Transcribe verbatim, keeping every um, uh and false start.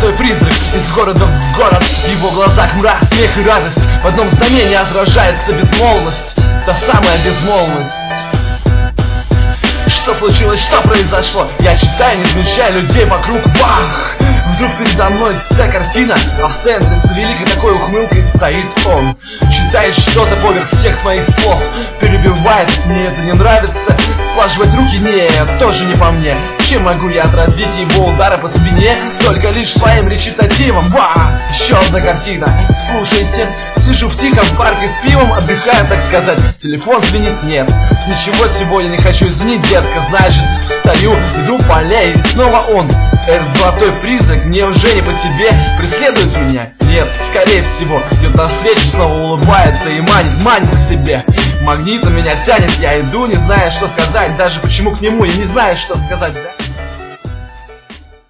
золотой призрак из города в город. В его глазах мрак, смех и радость. В одном знамении отражается безмолвность, та самая безмолвность. Что случилось, что произошло? Я читаю, не замечая людей вокруг. Бах! Вдруг передо мной вся картина, а в центре с великой такой ухмылкой стоит он. Читает что-то поверх всех моих слов, перебивает, мне это не нравится. Сглаживать руки, нет, тоже не по мне. Чем могу я отразить его удары по спине? Только лишь своим речитативом. Ба! Еще одна картина. Слушайте, сижу в тихом парке с пивом, отдыхаю, так сказать. Телефон звенит, нет. Ничего сегодня не хочу, извини, детка. Значит, встаю, иду по аллее, и снова он. Этот золотой призрак, неужели по себе преследует меня? Нет, скорее всего, идет навстречу, снова улыбается и манит, манит к себе. Магнитом меня тянет, я иду, не зная, что сказать. Даже почему к нему, я не знаю, что сказать, да?